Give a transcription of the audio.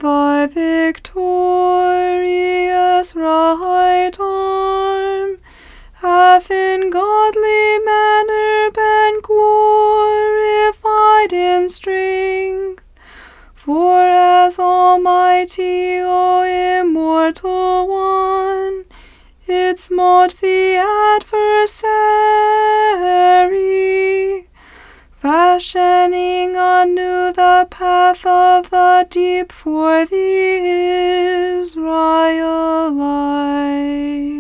Thy victorious right arm hath in godly manner been glorified in strength. For as Almighty, O immortal One, it smote the adversary, fashioning anew the path of the deep for the Israelites.